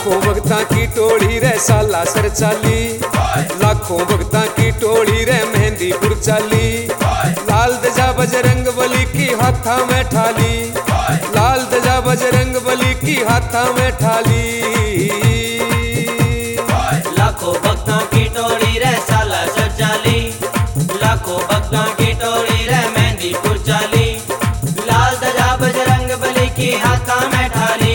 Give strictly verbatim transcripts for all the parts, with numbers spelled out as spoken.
लाखों भक्तां की टोली रे साला सर चाली, लाखों भक्तां की टोली रे मेहंदीपुर चाली। लाल ध्वजा बजरंग बली की हाथा में ठाली, लाल ध्वजा बजरंग बली की हाथा में ठाली। लाखों भक्तों की टोली रे साला सर चाली, लाखों भक्तों की टोली रे मेहंदीपुर चाली। लाल ध्वजा बजरंग बली की हाथा में ठाली।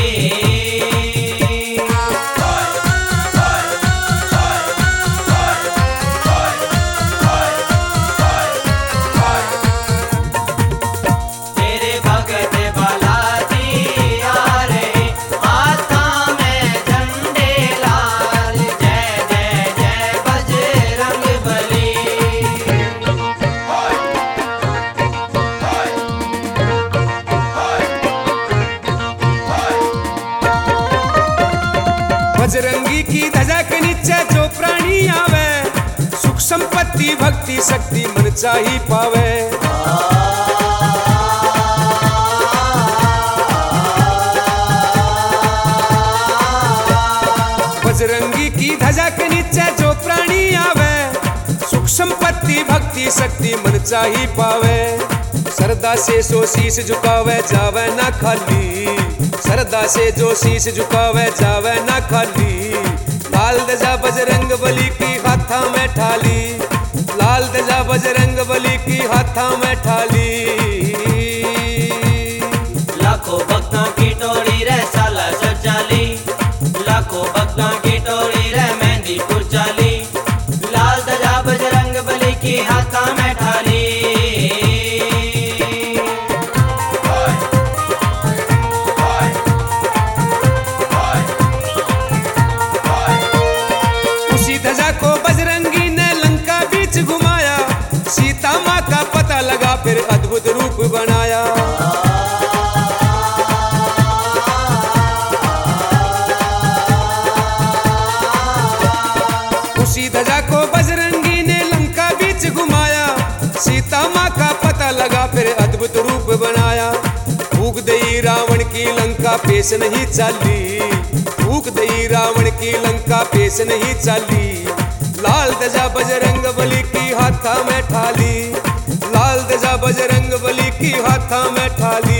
बजरंगी की ध्वजा के नीचे जो प्राणी आवे, सुख संपत्ति भक्ति शक्ति मन चाही पावे। बजरंगी की ध्वजा के नीचे जो प्राणी आवे, सुख संपत्ति भक्ति शक्ति मन चाही पावे। श्रद्धा से सो शीश झुकावे जावे ना खाली, श्रद्धा से जो शीश झुकावे जावे ना खाली। लाल ध्वजा बजरंग बली की हाथा में ठाली, लाल ध्वजा बजरंग बली की हाथा में ठाली। लाखों भक्तों की टोली रे साला सर चाली, लाखों भक्तों की टोली रे मेहंदीपुर चाली। लाल ध्वजा बजरंग बली की हाथा में ठाली। ध्वजा को बजरंगी ने लंका बीच घुमाया, सीता माँ का पता लगा फिर अद्भुत रूप बनाया। उसी ध्वजा को बजरंगी ने लंका बीच घुमाया, सीता माँ का पता लगा फिर अद्भुत रूप बनाया। फूक दई रावण की लंका पेश नहीं चाली, फूक दई रावण की लंका पेश नहीं चाली। लाल ध्वजा बजरंग बली की हाथा में ठाली, लाल ध्वजा बजरंग बली की हाथा में ठाली।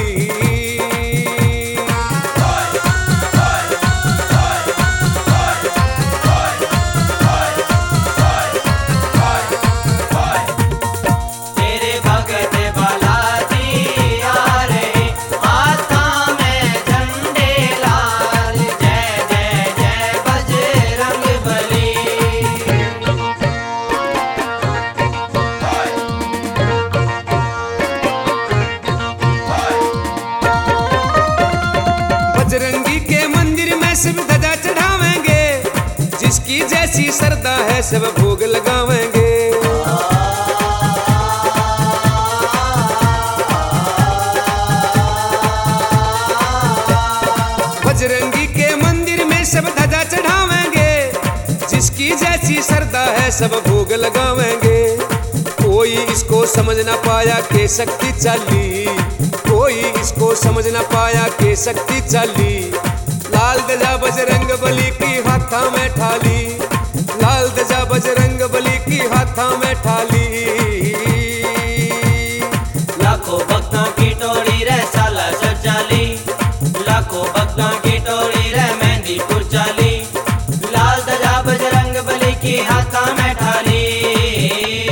बजरंगी के मंदिर में सब ध्वजा चढ़ावेंगे, जिसकी जैसी श्रद्धा है सब भोग लगावेंगे। बजरंगी के मंदिर में सब ध्वजा चढ़ावेंगे, जिसकी जैसी श्रद्धा है सब भोग लगावेंगे। कोई इसको समझ ना पाया के शक्ति चाली, कोई इसको समझ ना पाया के शक्ति चाली। लाल ध्वजा बजरंग बली की हाथा में ठाली, लाल ध्वजा बजरंग बली की हाथा में ठाली। लाखों भक्तों की टोली रे साला सर चाली, लाखों भक्तों की टोली रे मेहंदीपुर चाली। लाल ध्वजा बजरंग बली की हाथा में ठाली।